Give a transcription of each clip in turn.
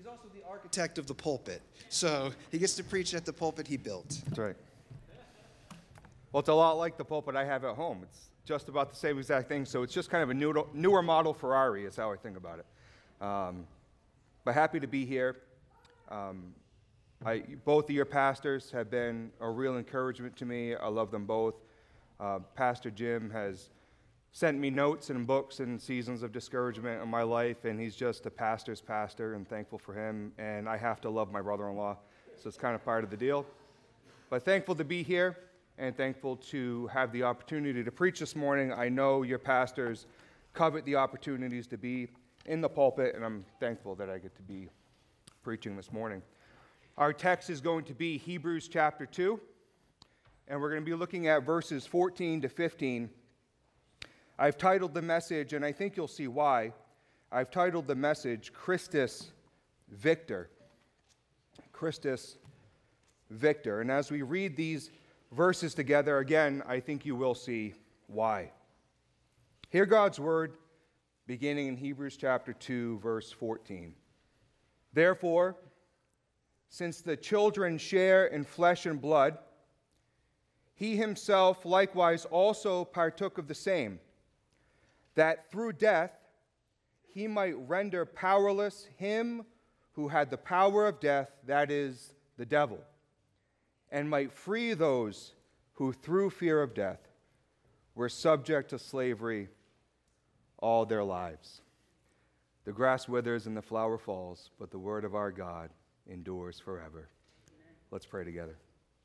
He's also the architect of the pulpit. So he gets to preach at the pulpit he built. That's right. Well, it's a lot like the pulpit I have at home. It's just about the same exact thing. So it's just kind of a newer model Ferrari is how I think about it. But happy to be here. Both of your pastors have been a real encouragement to me. I love them both. Pastor Jim has sent me notes and books in seasons of discouragement in my life, and he's just a pastor's pastor, and thankful for him. And I have to love my brother-in-law, so it's kind of part of the deal. But thankful to be here, and thankful to have the opportunity to preach this morning. I know your pastors covet the opportunities to be in the pulpit, and I'm thankful that I get to be preaching this morning. Our text is going to be Hebrews chapter 2, and we're going to be looking at verses 14 to 15. I've titled the message, and I think you'll see why. I've titled the message, Christus Victor. Christus Victor. And as we read these verses together, again, I think you will see why. Hear God's word, beginning in Hebrews chapter 2, verse 14. Therefore, since the children share in flesh and blood, he himself likewise also partook of the same, that through death he might render powerless him who had the power of death, that is, the devil, and might free those who through fear of death were subject to slavery all their lives. The grass withers and the flower falls, but the word of our God endures forever. Let's pray together.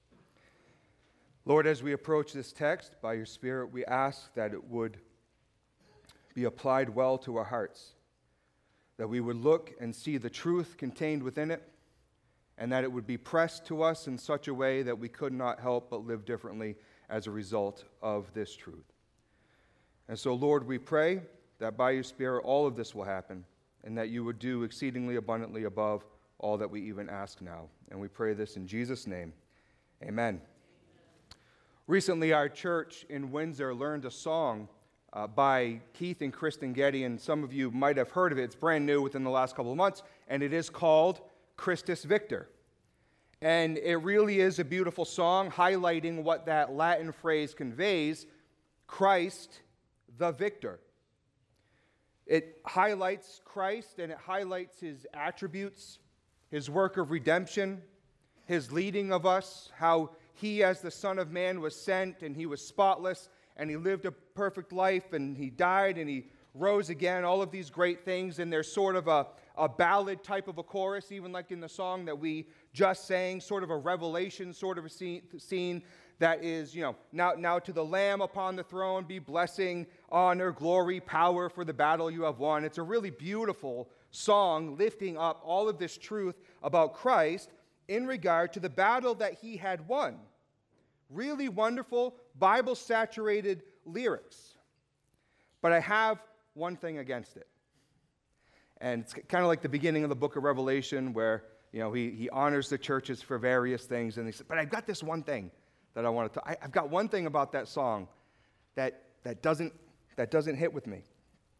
Lord, as we approach this text, by your Spirit, we ask that it would be applied well to our hearts, that we would look and see the truth contained within it, and that it would be pressed to us in such a way that we could not help but live differently as a result of this truth. And so, Lord, we pray that by your Spirit all of this will happen, and that you would do exceedingly abundantly above all that we even ask now. And we pray this in Jesus' name. Amen. Recently, our church in Windsor learned a song by Keith and Kristen Getty, and some of you might have heard of it. It's brand new within the last couple of months, and it is called Christus Victor. And it really is a beautiful song highlighting what that Latin phrase conveys, Christ the Victor. It highlights Christ, and it highlights his attributes, his work of redemption, his leading of us, how he as the Son of Man was sent, and he was spotless, and he lived a perfect life, and he died, and he rose again, all of these great things. And there's sort of a ballad type of a chorus, even like in the song that we just sang, sort of a revelation sort of a scene that is, now to the Lamb upon the throne be blessing, honor, glory, power for the battle you have won. It's a really beautiful song lifting up all of this truth about Christ in regard to the battle that he had won. Really wonderful, Bible-saturated lyrics. But I have one thing against it. And it's kind of like the beginning of the book of Revelation where, he honors the churches for various things. And he said, but I've got this one thing that I want to talk. I've got one thing about that song that doesn't hit with me.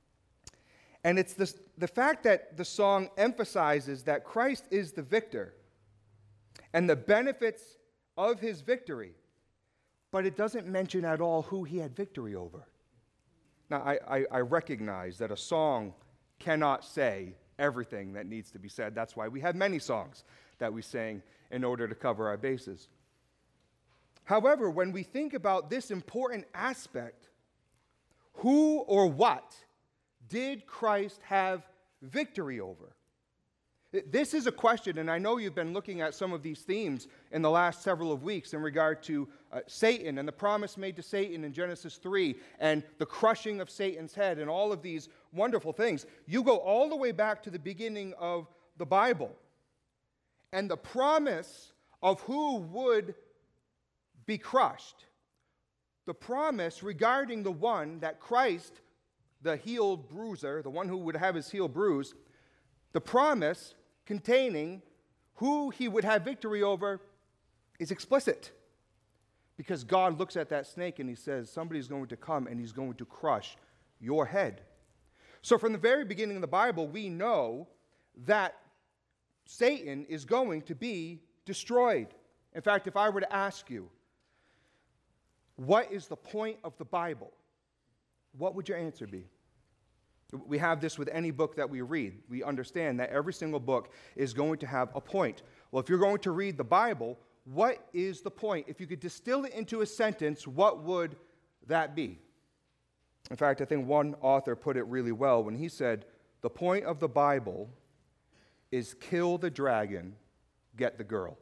And it's the fact that the song emphasizes that Christ is the victor and the benefits of his victory, but it doesn't mention at all who he had victory over. Now, I recognize that a song cannot say everything that needs to be said. That's why we have many songs that we sing in order to cover our bases. However, when we think about this important aspect, who or what did Christ have victory over? This is a question, and I know you've been looking at some of these themes in the last several of weeks in regard to Satan and the promise made to Satan in Genesis 3 and the crushing of Satan's head and all of these wonderful things. You go all the way back to the beginning of the Bible and the promise of who would be crushed. The promise regarding the one that Christ, the healed bruiser, the one who would have his heel bruised, the promise containing who he would have victory over is explicit. Because God looks at that snake and he says, somebody's going to come and he's going to crush your head. So from the very beginning of the Bible, we know that Satan is going to be destroyed. In fact, if I were to ask you, what is the point of the Bible? What would your answer be? We have this with any book that we read. We understand that every single book is going to have a point. Well, if you're going to read the Bible, what is the point? If you could distill it into a sentence, what would that be? In fact, I think one author put it really well when he said, the point of the Bible is kill the dragon, get the girl.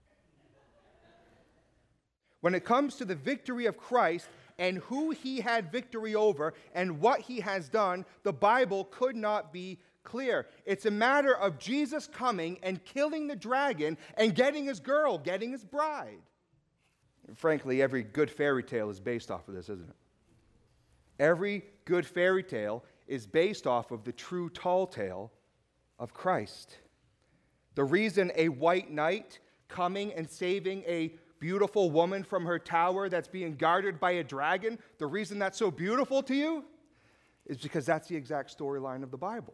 When it comes to the victory of Christ and who he had victory over and what he has done, the Bible could not be clear. It's a matter of Jesus coming and killing the dragon and getting his girl, getting his bride. Frankly, every good fairy tale is based off of this, isn't it? Every good fairy tale is based off of the true tall tale of Christ. The reason a white knight coming and saving a beautiful woman from her tower that's being guarded by a dragon, the reason that's so beautiful to you is because that's the exact storyline of the Bible.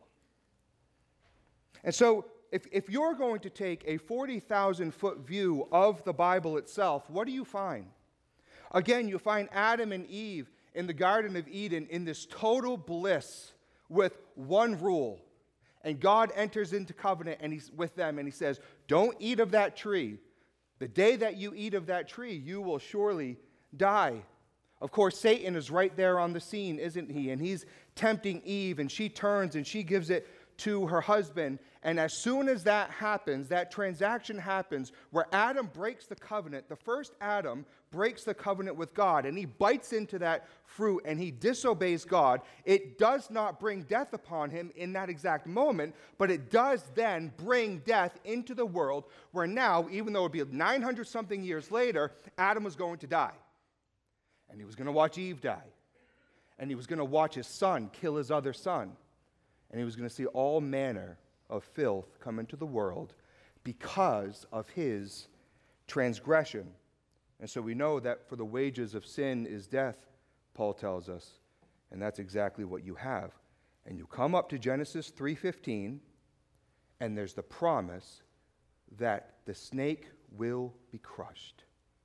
And so, if you're going to take a 40,000-foot view of the Bible itself, what do you find? Again, you find Adam and Eve in the Garden of Eden in this total bliss with one rule. And God enters into covenant and he's with them and he says, don't eat of that tree. The day that you eat of that tree, you will surely die. Of course, Satan is right there on the scene, isn't he? And he's tempting Eve, and she turns and she gives it to her husband. And as soon as that happens, that transaction happens where Adam breaks the covenant, the first Adam breaks the covenant with God, and he bites into that fruit and he disobeys God. It does not bring death upon him in that exact moment, but it does then bring death into the world where now, even though it would be 900 something years later, Adam was going to die. And he was going to watch Eve die. And he was going to watch his son kill his other son. And he was going to see all manner of filth come into the world because of his transgression. And so we know that for the wages of sin is death, Paul tells us. And that's exactly what you have. And you come up to Genesis 3:15, and there's the promise that the snake will be crushed.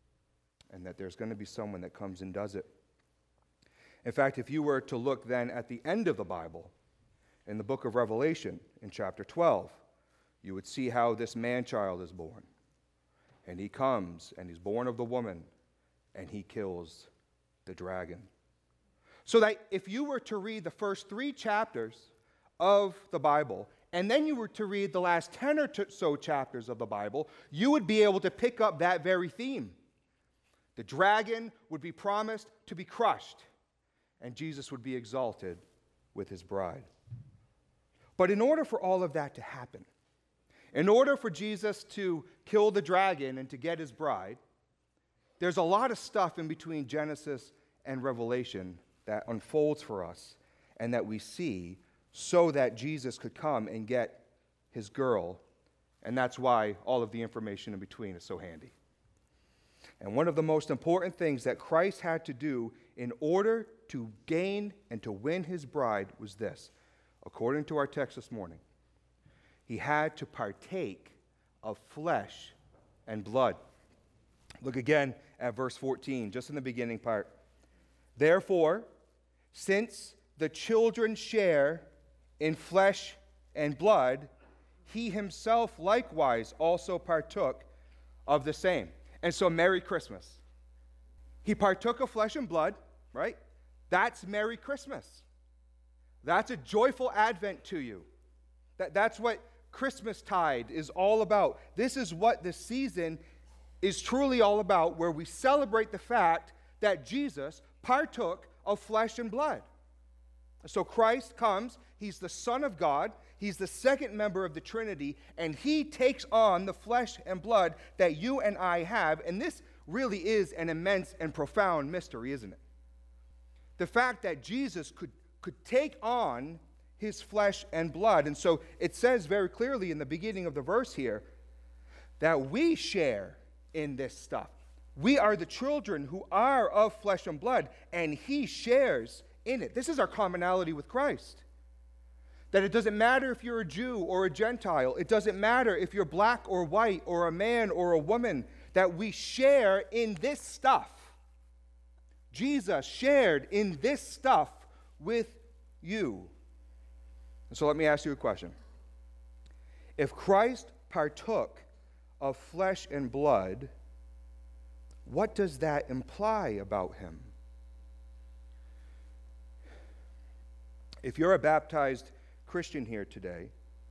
And that there's going to be someone that comes and does it. In fact, if you were to look then at the end of the Bible, in the book of Revelation, in chapter 12, you would see how this man-child is born. And he comes, and he's born of the woman, and he kills the dragon. So that if you were to read the first 3 chapters of the Bible, and then you were to read the last 10 or so chapters of the Bible, you would be able to pick up that very theme. The dragon would be promised to be crushed, and Jesus would be exalted with his bride. But in order for all of that to happen, in order for Jesus to kill the dragon and to get his bride, there's a lot of stuff in between Genesis and Revelation that unfolds for us and that we see so that Jesus could come and get his girl. And that's why all of the information in between is so handy. And one of the most important things that Christ had to do in order to gain and to win his bride was this. According to our text this morning, he had to partake of flesh and blood. Look again at verse 14, just in the beginning part. Therefore, since the children share in flesh and blood, he himself likewise also partook of the same. And so, Merry Christmas. He partook of flesh and blood, right? That's Merry Christmas. That's a joyful Advent to you. That's what Christmastide is all about. This is what the season is truly all about, where we celebrate the fact that Jesus partook of flesh and blood. So Christ comes, he's the Son of God, he's the second member of the Trinity, and he takes on the flesh and blood that you and I have, and this really is an immense and profound mystery, isn't it? The fact that Jesus could take on his flesh and blood. And so it says very clearly in the beginning of the verse here that we share in this stuff. We are the children who are of flesh and blood, and he shares in it. This is our commonality with Christ. That it doesn't matter if you're a Jew or a Gentile. It doesn't matter if you're black or white or a man or a woman. That we share in this stuff. Jesus shared in this stuff with you. And so let me ask you a question. If Christ partook of flesh and blood, what does that imply about him? If you're a baptized Christian here today,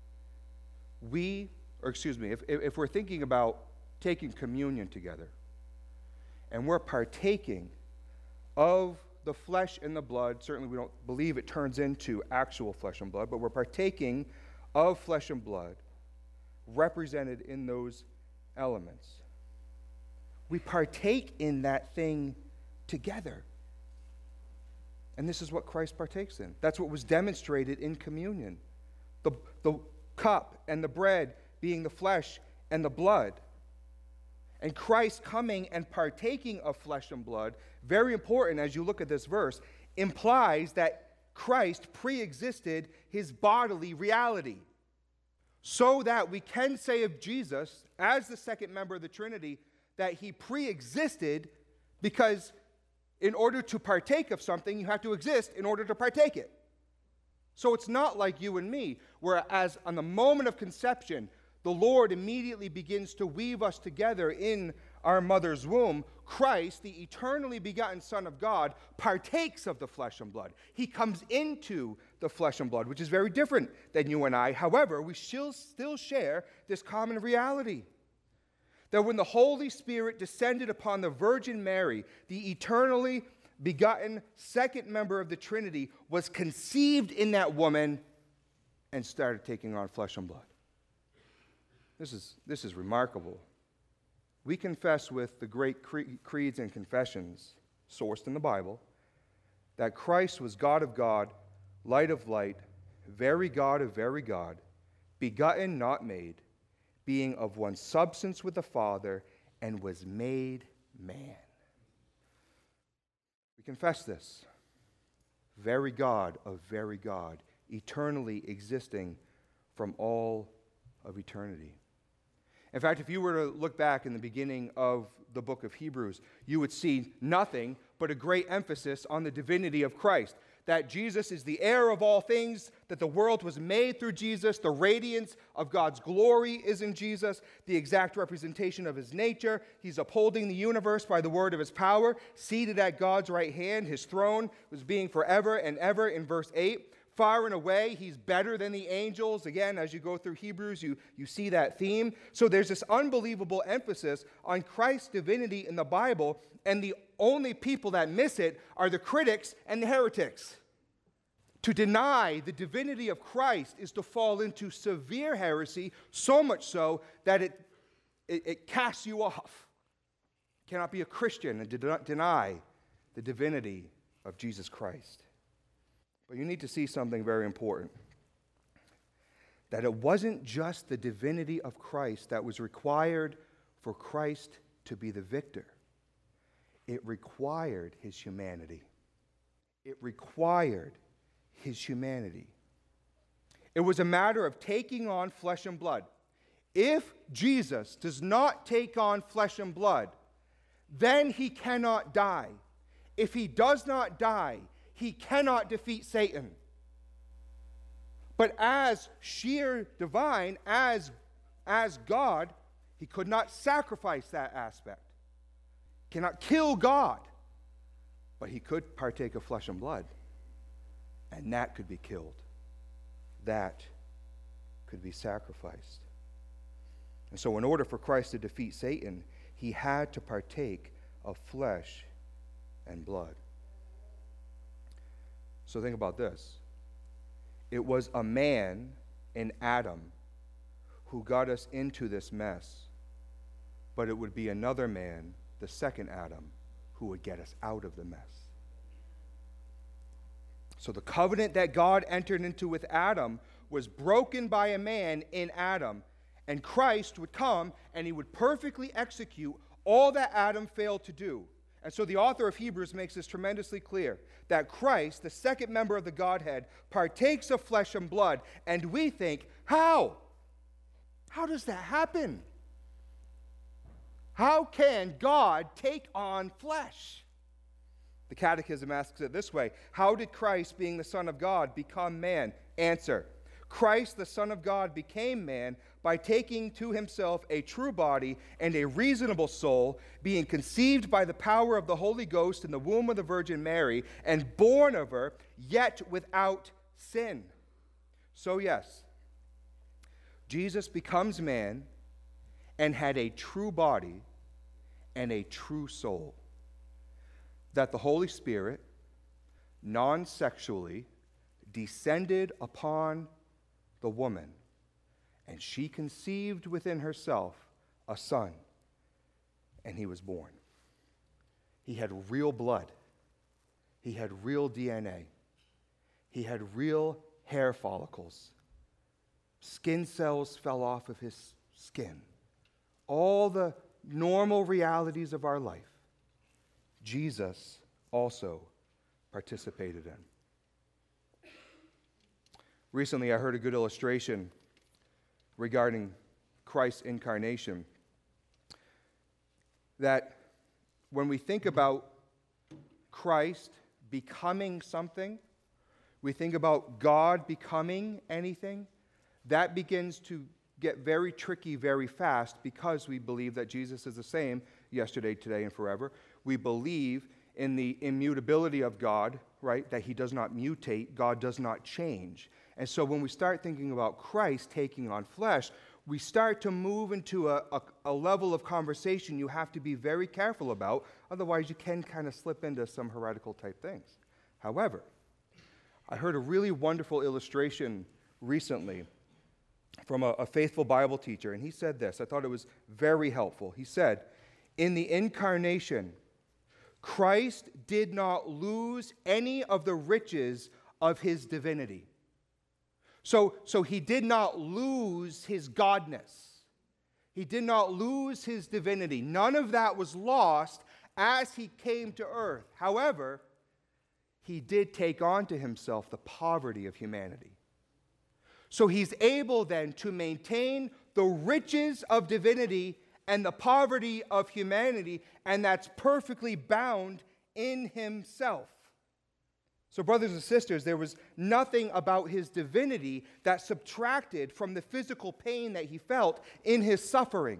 if we're thinking about taking communion together, and we're partaking of the flesh and the blood, certainly we don't believe it turns into actual flesh and blood, but we're partaking of flesh and blood represented in those elements. We partake in that thing together. And this is what Christ partakes in. That's what was demonstrated in communion. The cup and the bread being the flesh and the blood. And Christ coming and partaking of flesh and blood, very important as you look at this verse, implies that Christ pre-existed his bodily reality. So that we can say of Jesus, as the second member of the Trinity, that he pre-existed because in order to partake of something, you have to exist in order to partake it. So it's not like you and me, whereas on the moment of conception, the Lord immediately begins to weave us together in our mother's womb. Christ, the eternally begotten Son of God, partakes of the flesh and blood. He comes into the flesh and blood, which is very different than you and I. However, we still share this common reality. That when the Holy Spirit descended upon the Virgin Mary, the eternally begotten second member of the Trinity was conceived in that woman and started taking on flesh and blood. This is remarkable. We confess with the great creeds and confessions sourced in the Bible that Christ was God of God, light of light, very God of very God, begotten, not made, being of one substance with the Father, and was made man. We confess this. Very God of very God, eternally existing from all of eternity. In fact, if you were to look back in the beginning of the book of Hebrews, you would see nothing but a great emphasis on the divinity of Christ. That Jesus is the heir of all things, that the world was made through Jesus, the radiance of God's glory is in Jesus, the exact representation of his nature. He's upholding the universe by the word of his power, seated at God's right hand. His throne was being forever and ever in verse 8. Far and away, he's better than the angels. Again, as you go through Hebrews, you see that theme. So there's this unbelievable emphasis on Christ's divinity in the Bible, and the only people that miss it are the critics and the heretics. To deny the divinity of Christ is to fall into severe heresy, so much so that it casts you off. You cannot be a Christian and deny the divinity of Jesus Christ. But you need to see something very important. That it wasn't just the divinity of Christ that was required for Christ to be the victor. It required his humanity. It required his humanity. It was a matter of taking on flesh and blood. If Jesus does not take on flesh and blood, then he cannot die. If he does not die, he cannot defeat Satan. But as sheer divine, as God, he could not sacrifice that aspect. Cannot kill God. But he could partake of flesh and blood. And that could be killed. That could be sacrificed. And so in order for Christ to defeat Satan, he had to partake of flesh and blood. So think about this. It was a man in Adam who got us into this mess, but it would be another man, the second Adam, who would get us out of the mess. So the covenant that God entered into with Adam was broken by a man in Adam, and Christ would come and he would perfectly execute all that Adam failed to do. And so the author of Hebrews makes this tremendously clear, that Christ, the second member of the Godhead, partakes of flesh and blood. And we think, how? How does that happen? How can God take on flesh? The Catechism asks it this way: how did Christ, being the Son of God, become man? Answer: Christ, the Son of God, became man by taking to himself a true body and a reasonable soul, being conceived by the power of the Holy Ghost in the womb of the Virgin Mary, and born of her, yet without sin. So yes, Jesus becomes man and had a true body and a true soul, that the Holy Spirit, non-sexually, descended upon the woman, and she conceived within herself a son, and he was born. He had real blood. He had real DNA. He had real hair follicles. Skin cells fell off of his skin. All the normal realities of our life, Jesus also participated in. Recently, I heard a good illustration regarding Christ's incarnation, that when we think about Christ becoming something, we think about God becoming anything, that begins to get very tricky very fast, because we believe that Jesus is the same yesterday, today, and forever. We believe in the immutability of God, right? That he does not mutate, God does not change. And so when we start thinking about Christ taking on flesh, we start to move into a level of conversation you have to be very careful about, otherwise you can kind of slip into some heretical type things. However, I heard a really wonderful illustration recently from a faithful Bible teacher, and he said this. I thought it was very helpful. He said, in the incarnation, Christ did not lose any of the riches of his divinity. So he did not lose his godness. He did not lose his divinity. None of that was lost as he came to earth. However, he did take on to himself the poverty of humanity. So he's able then to maintain the riches of divinity and the poverty of humanity, and that's perfectly bound in himself. So brothers and sisters, there was nothing about his divinity that subtracted from the physical pain that he felt in his suffering.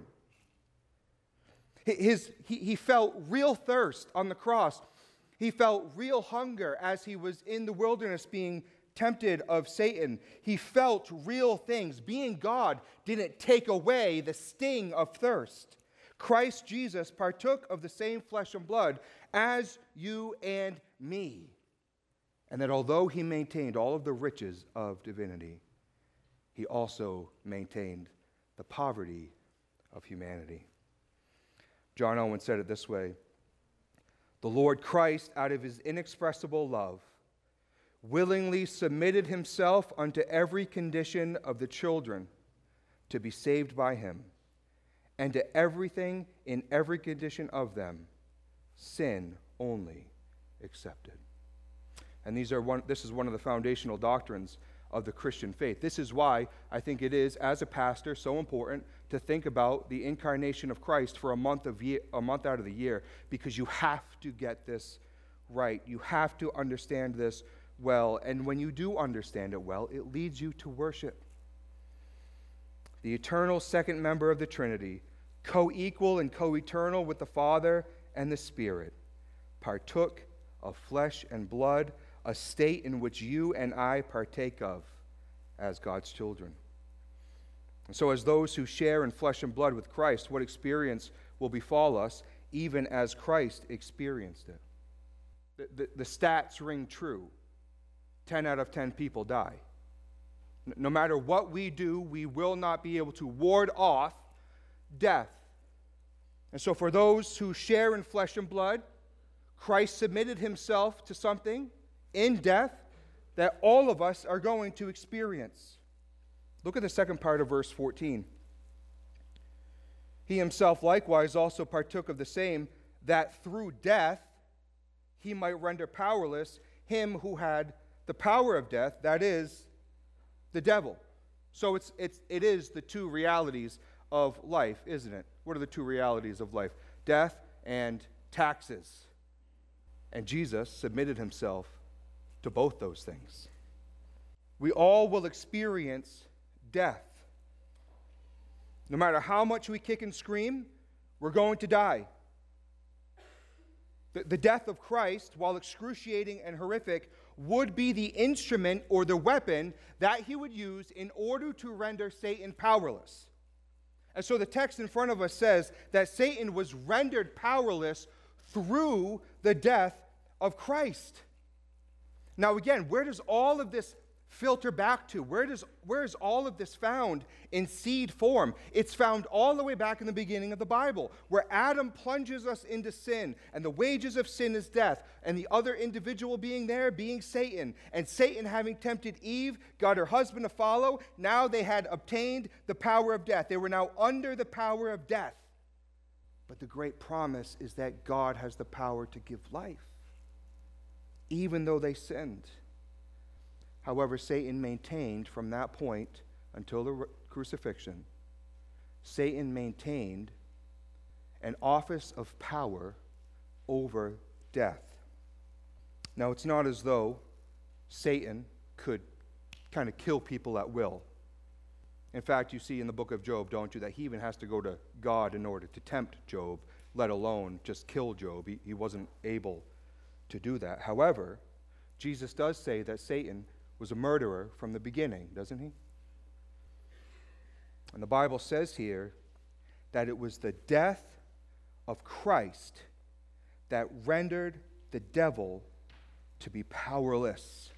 He felt real thirst on the cross. He felt real hunger as he was in the wilderness being tempted of Satan. He felt real things. Being God didn't take away the sting of thirst. Christ Jesus partook of the same flesh and blood as you and me. And that although he maintained all of the riches of divinity, he also maintained the poverty of humanity. John Owen said it this way: the Lord Christ, out of his inexpressible love, willingly submitted himself unto every condition of the children to be saved by him, and to everything in every condition of them, sin only excepted. And this is one of the foundational doctrines of the Christian faith. This is why I think it is, as a pastor, so important to think about the incarnation of Christ for a month out of the year, because you have to get this right. You have to understand this well, and when you do understand it well, it leads you to worship. The eternal second member of the Trinity, co-equal and co-eternal with the Father and the Spirit, partook of flesh and blood, a state in which you and I partake of as God's children. And so as those who share in flesh and blood with Christ, what experience will befall us even as Christ experienced it? The stats ring true. 10 out of 10 people die. No matter what we do, we will not be able to ward off death. And so for those who share in flesh and blood, Christ submitted himself to something in death that all of us are going to experience. Look at the second part of verse 14. He himself likewise also partook of the same, that through death he might render powerless him who had the power of death, that is, the devil. So it is the two realities of life, isn't it? What are the two realities of life? Death and taxes. And Jesus submitted himself to both those things. We all will experience death. No matter how much we kick and scream, we're going to die. The death of Christ, while excruciating and horrific, would be the instrument or the weapon that he would use in order to render Satan powerless. And so the text in front of us says that Satan was rendered powerless through the death of Christ. Now again, where does all of this filter back to? Where is all of this found in seed form? It's found all the way back in the beginning of the Bible, where Adam plunges us into sin, and the wages of sin is death, and the other individual being there being Satan. And Satan, having tempted Eve, got her husband to follow. Now they had obtained the power of death. They were now under the power of death. But the great promise is that God has the power to give life, even though they sinned. However, Satan maintained from that point until the crucifixion, Satan maintained an office of power over death. Now, it's not as though Satan could kind of kill people at will. In fact, you see in the book of Job, don't you, that he even has to go to God in order to tempt Job, let alone just kill Job. He wasn't able to do that. However, Jesus does say that Satan was a murderer from the beginning, doesn't he? And the Bible says here that it was the death of Christ that rendered the devil to be powerless.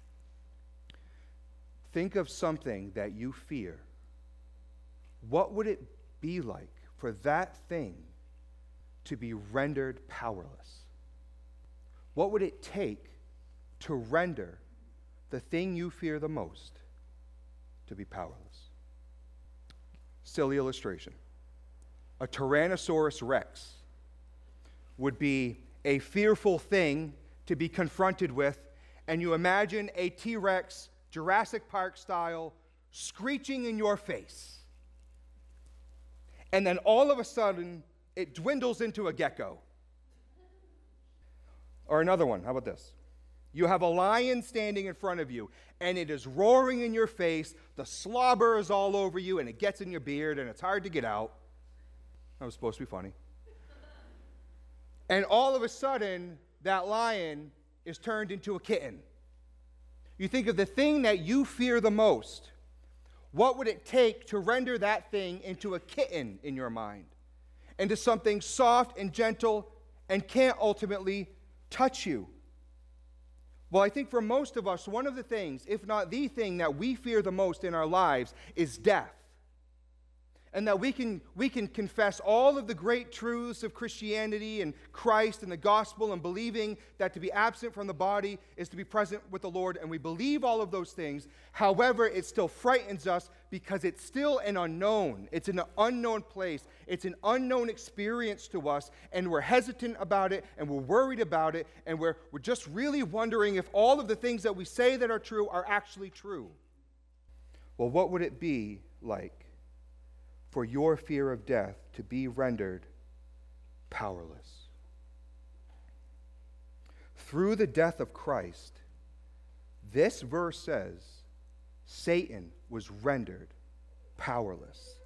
Think of something that you fear. What would it be like for that thing to be rendered powerless? What would it take to render the thing you fear the most to be powerless? Silly illustration. A Tyrannosaurus Rex would be a fearful thing to be confronted with, and you imagine a T-Rex, Jurassic Park style, screeching in your face. And then all of a sudden, it dwindles into a gecko. Or another one, how about this? You have a lion standing in front of you, and it is roaring in your face. The slobber is all over you, and it gets in your beard, and it's hard to get out. That was supposed to be funny. And all of a sudden, that lion is turned into a kitten. You think of the thing that you fear the most. What would it take to render that thing into a kitten in your mind? Into something soft and gentle and can't ultimately touch you? Well, I think for most of us, one of the things, if not the thing that we fear the most in our lives is death. And that we can confess all of the great truths of Christianity and Christ and the gospel, and believing that to be absent from the body is to be present with the Lord, and we believe all of those things. However, it still frightens us because it's still an unknown. It's an unknown place. It's an unknown experience to us, and we're hesitant about it, and we're worried about it, and we're just really wondering if all of the things that we say that are true are actually true. Well, what would it be like for your fear of death to be rendered powerless? Through the death of Christ, this verse says Satan was rendered powerless.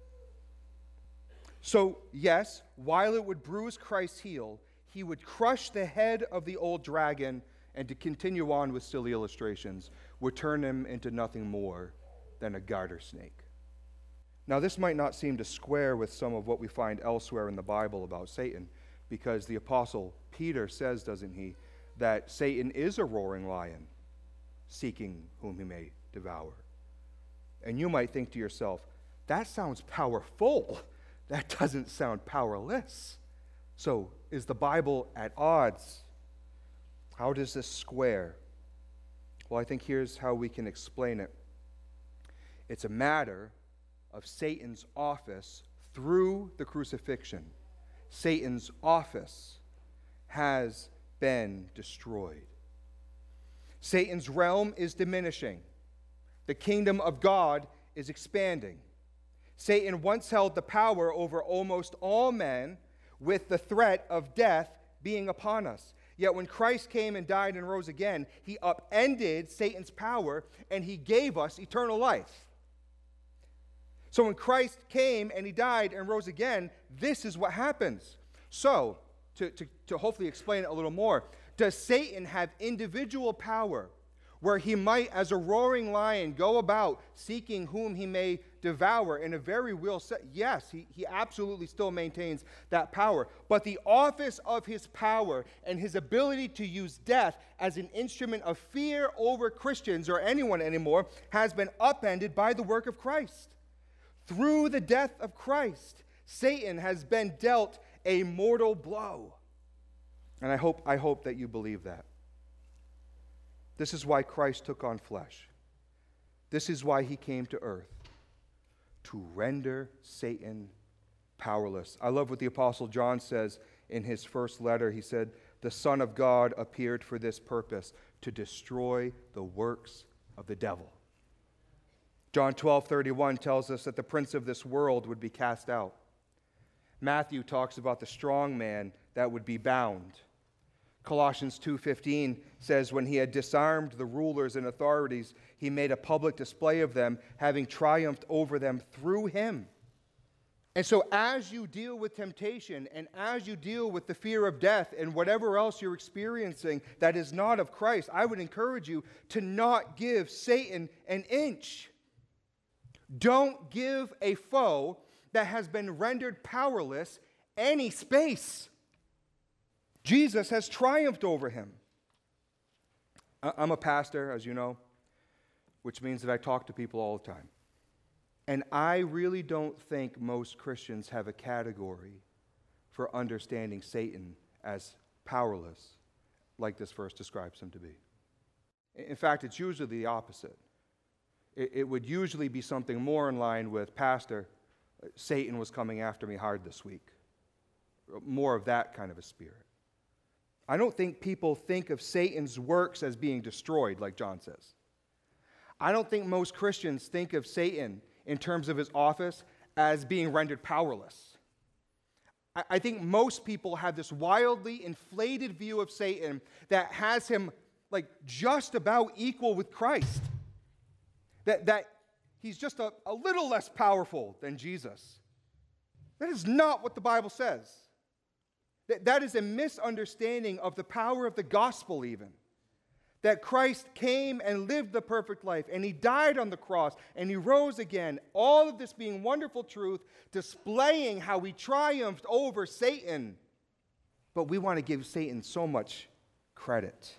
So, yes, while it would bruise Christ's heel, he would crush the head of the old dragon, and to continue on with silly illustrations, would turn him into nothing more than a garter snake. Now, this might not seem to square with some of what we find elsewhere in the Bible about Satan, because the Apostle Peter says, doesn't he, that Satan is a roaring lion, seeking whom he may devour. And you might think to yourself, that sounds powerful. That doesn't sound powerless. So, is the Bible at odds? How does this square? Well, I think here's how we can explain it. It's a matter of Satan's office through the crucifixion, Satan's office has been destroyed. Satan's realm is diminishing. The kingdom of God is expanding. Satan once held the power over almost all men, with the threat of death being upon us. Yet when Christ came and died and rose again, he upended Satan's power and he gave us eternal life. So when Christ came and he died and rose again, this is what happens. So, to hopefully explain it a little more, does Satan have individual power where he might, as a roaring lion, go about seeking whom he may devour in a very real sense? Yes, he absolutely still maintains that power. But the office of his power and his ability to use death as an instrument of fear over Christians or anyone anymore has been upended by the work of Christ. Through the death of Christ, Satan has been dealt a mortal blow. And I hope that you believe that. This is why Christ took on flesh. This is why he came to earth, to render Satan powerless. I love what the Apostle John says in his first letter. He said, "The Son of God appeared for this purpose, to destroy the works of the devil." John 12:31 tells us that the prince of this world would be cast out. Matthew talks about the strong man that would be bound. Colossians 2:15 says, when he had disarmed the rulers and authorities, he made a public display of them, having triumphed over them through him. And so as you deal with temptation and as you deal with the fear of death and whatever else you're experiencing that is not of Christ, I would encourage you to not give Satan an inch. Don't give a foe that has been rendered powerless any space. Jesus has triumphed over him. I'm a pastor, as you know, which means that I talk to people all the time. And I really don't think most Christians have a category for understanding Satan as powerless, like this verse describes him to be. In fact, it's usually the opposite. It would usually be something more in line with, "Pastor, Satan was coming after me hard this week." More of that kind of a spirit. I don't think people think of Satan's works as being destroyed, like John says. I don't think most Christians think of Satan in terms of his office as being rendered powerless. I think most people have this wildly inflated view of Satan that has him like just about equal with Christ. That he's just a little less powerful than Jesus. That is not what the Bible says. That is a misunderstanding of the power of the gospel even. That Christ came and lived the perfect life, and he died on the cross, and he rose again. All of this being wonderful truth, displaying how he triumphed over Satan. But we want to give Satan so much credit.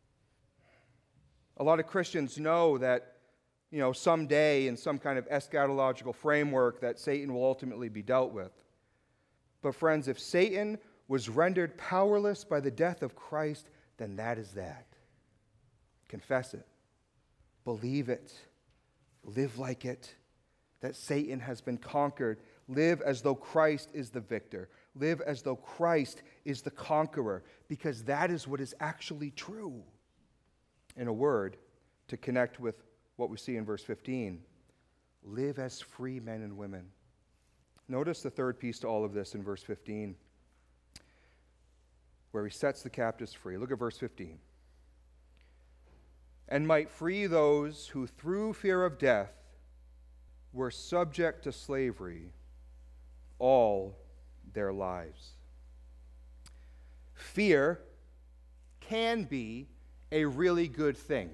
A lot of Christians know that, someday in some kind of eschatological framework that Satan will ultimately be dealt with. But friends, if Satan was rendered powerless by the death of Christ, then that is that. Confess it. Believe it. Live like it. That Satan has been conquered. Live as though Christ is the victor. Live as though Christ is the conqueror, because that is what is actually true. In a word, to connect with what we see in verse 15, live as free men and women. Notice the third piece to all of this in verse 15, where he sets the captives free. Look at verse 15. And might free those who through fear of death were subject to slavery all their lives. Fear can be a really good thing.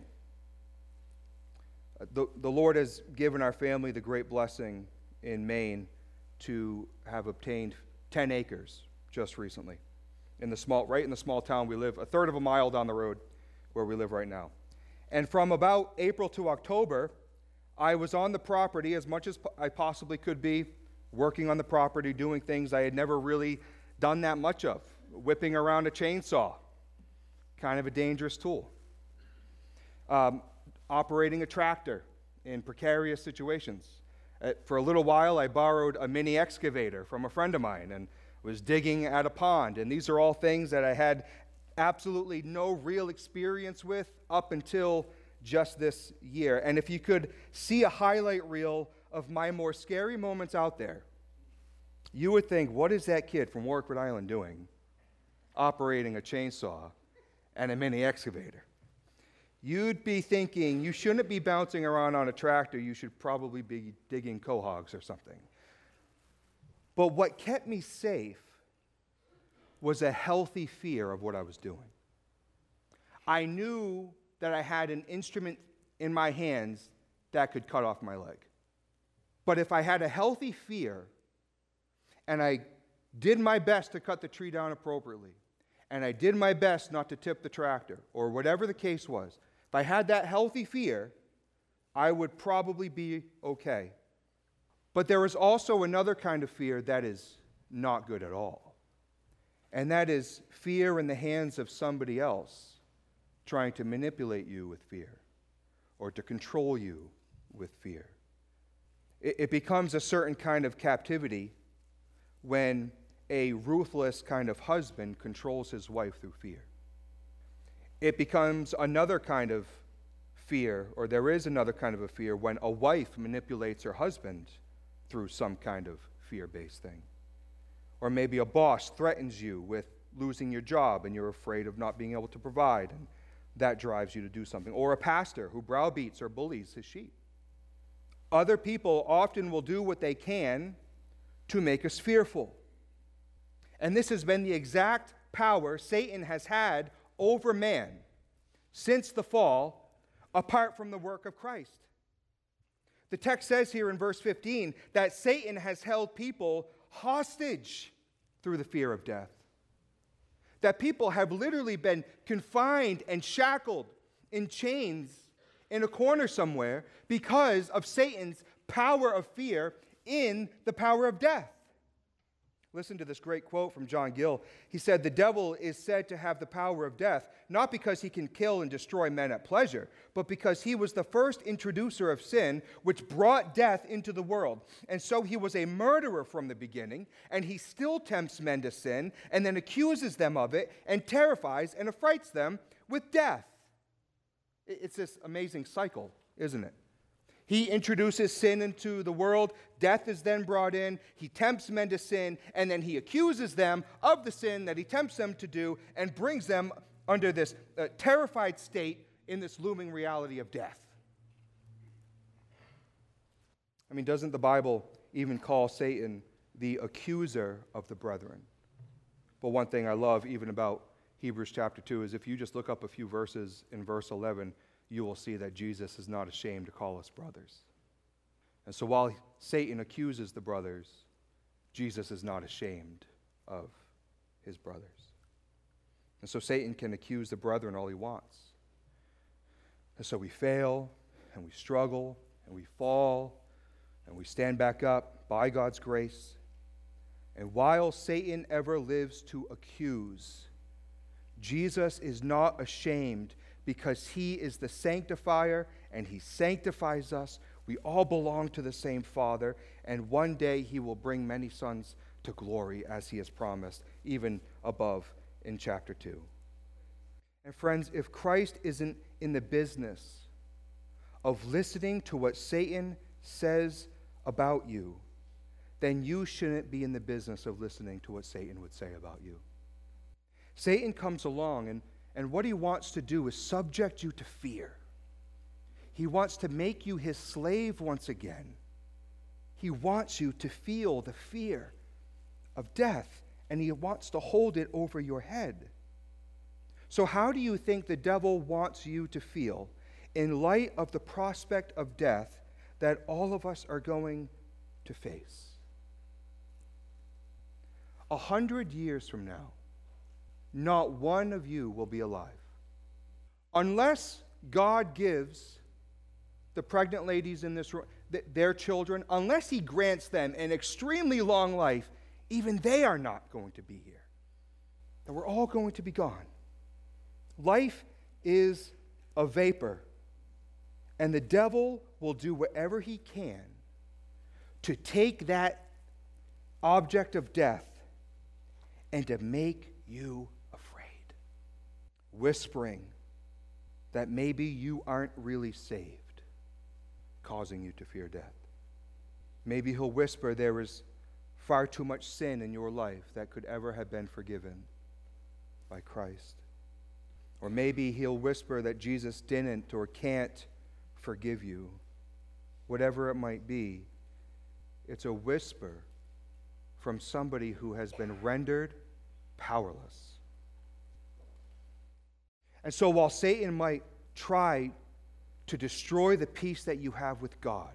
The Lord has given our family the great blessing in Maine to have obtained 10 acres just recently. Right in the small town we live, a third of a mile down the road where we live right now. And from about April to October, I was on the property as much as I possibly could be, working on the property, doing things I had never really done that much of, whipping around a chainsaw, kind of a dangerous tool, operating a tractor in precarious situations. For a little while, I borrowed a mini excavator from a friend of mine, and was digging at a pond. And these are all things that I had absolutely no real experience with up until just this year. And if you could see a highlight reel of my more scary moments out there, you would think, what is that kid from Warwick, Rhode Island doing operating a chainsaw and a mini excavator? You'd be thinking you shouldn't be bouncing around on a tractor. You should probably be digging quahogs or something. But what kept me safe was a healthy fear of what I was doing. I knew that I had an instrument in my hands that could cut off my leg. But if I had a healthy fear and I did my best to cut the tree down appropriately, and I did my best not to tip the tractor, or whatever the case was, if I had that healthy fear, I would probably be okay. But there is also another kind of fear that is not good at all. And that is fear in the hands of somebody else trying to manipulate you with fear or to control you with fear. It becomes a certain kind of captivity when a ruthless kind of husband controls his wife through fear. It becomes another kind of fear, or there is another kind of a fear, when a wife manipulates her husband through some kind of fear-based thing. Or maybe a boss threatens you with losing your job and you're afraid of not being able to provide, and that drives you to do something. Or a pastor who browbeats or bullies his sheep. Other people often will do what they can to make us fearful. And this has been the exact power Satan has had over man since the fall, apart from the work of Christ. The text says here in verse 15 that Satan has held people hostage through the fear of death. That people have literally been confined and shackled in chains in a corner somewhere because of Satan's power of fear in the power of death. Listen to this great quote from John Gill. He said, "The devil is said to have the power of death, not because he can kill and destroy men at pleasure, but because he was the first introducer of sin, which brought death into the world. And so he was a murderer from the beginning, and he still tempts men to sin, and then accuses them of it, and terrifies and affrights them with death." It's this amazing cycle, isn't it? He introduces sin into the world. Death is then brought in. He tempts men to sin, and then he accuses them of the sin that he tempts them to do and brings them under this terrified state in this looming reality of death. I mean, doesn't the Bible even call Satan the accuser of the brethren? But one thing I love even about Hebrews chapter 2 is if you just look up a few verses in verse 11, you will see that Jesus is not ashamed to call us brothers. And so while Satan accuses the brothers, Jesus is not ashamed of his brothers. And so Satan can accuse the brethren all he wants. And so we fail, and we struggle, and we fall, and we stand back up by God's grace. And while Satan ever lives to accuse, Jesus is not ashamed because he is the sanctifier and he sanctifies us. We all belong to the same Father, and one day he will bring many sons to glory as he has promised, even above in chapter 2. And friends, if Christ isn't in the business of listening to what Satan says about you, then you shouldn't be in the business of listening to what Satan would say about you. Satan comes along, and what he wants to do is subject you to fear. He wants to make you his slave once again. He wants you to feel the fear of death, and he wants to hold it over your head. So how do you think the devil wants you to feel in light of the prospect of death that all of us are going to face? 100 years from now, not one of you will be alive. Unless God gives the pregnant ladies in this room, their children, unless he grants them an extremely long life, even they are not going to be here. And we're all going to be gone. Life is a vapor, and the devil will do whatever he can to take that object of death and to make you afraid. Whispering that maybe you aren't really saved, causing you to fear death. Maybe he'll whisper there is far too much sin in your life that could ever have been forgiven by Christ. Or maybe he'll whisper that Jesus didn't or can't forgive you. Whatever it might be, it's a whisper from somebody who has been rendered powerless. And so while Satan might try to destroy the peace that you have with God,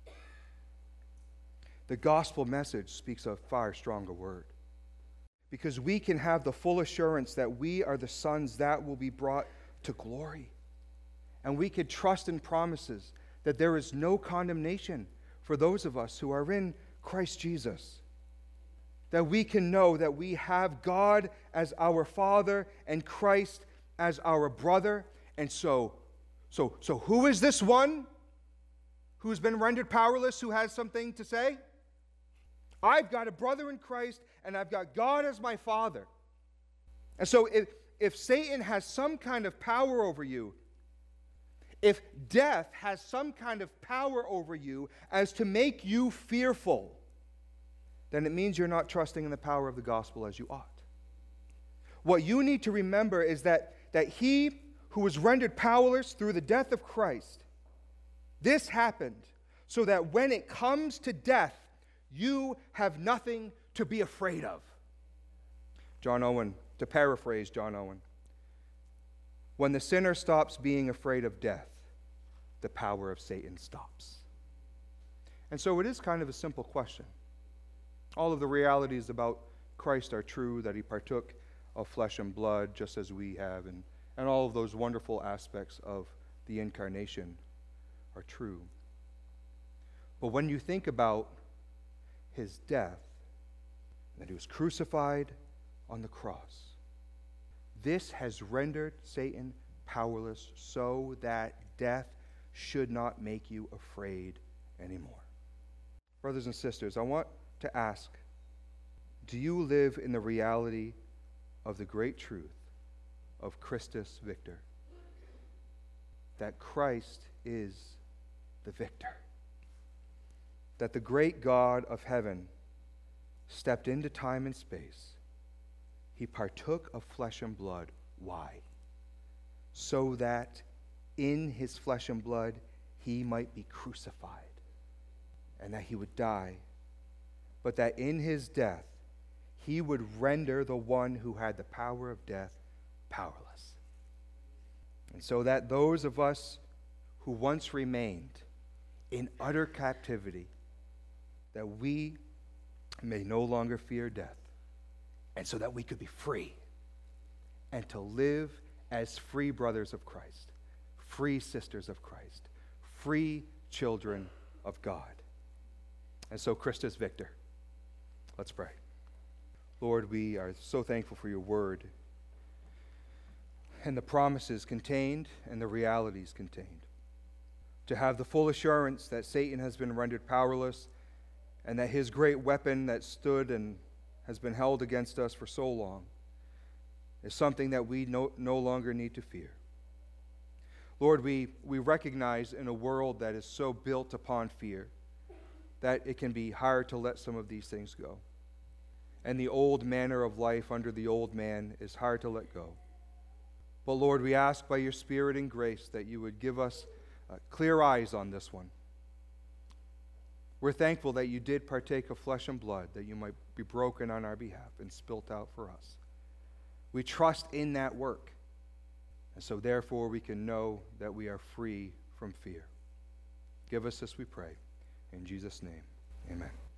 the gospel message speaks a far stronger word. Because we can have the full assurance that we are the sons that will be brought to glory. And we can trust in promises that there is no condemnation for those of us who are in Christ Jesus. That we can know that we have God as our Father and Christ as our brother. And so who is this one who's been rendered powerless, who has something to say? I've got a brother in Christ, and I've got God as my Father. And so if Satan has some kind of power over you, if death has some kind of power over you as to make you fearful, then it means you're not trusting in the power of the gospel as you ought. What you need to remember is that he who was rendered powerless through the death of Christ, this happened so that when it comes to death, you have nothing to be afraid of. John Owen, to paraphrase John Owen, when the sinner stops being afraid of death, the power of Satan stops. And so it is kind of a simple question. All of the realities about Christ are true, that he partook of flesh and blood just as we have, and all of those wonderful aspects of the incarnation are true. But when you think about his death, that he was crucified on the cross, this has rendered Satan powerless so that death should not make you afraid anymore. Brothers and sisters, I want to ask, do you live in the reality of the great truth of Christus Victor? That Christ is the victor. That the great God of heaven stepped into time and space. He partook of flesh and blood. Why? So that in his flesh and blood he might be crucified, and that he would die, but that in his death he would render the one who had the power of death powerless. And so that those of us who once remained in utter captivity, that we may no longer fear death, and so that we could be free and to live as free brothers of Christ, free sisters of Christ, free children of God. And so Christus Victor. Let's pray. Lord, we are so thankful for your word and the promises contained and the realities contained. To have the full assurance that Satan has been rendered powerless and that his great weapon that stood and has been held against us for so long is something that we no longer need to fear. Lord, we recognize in a world that is so built upon fear that it can be hard to let some of these things go. And the old manner of life under the old man is hard to let go. But Lord, we ask by your Spirit and grace that you would give us clear eyes on this one. We're thankful that you did partake of flesh and blood, that you might be broken on our behalf and spilt out for us. We trust in that work. And so therefore we can know that we are free from fear. Give us this, we pray. In Jesus' name, amen.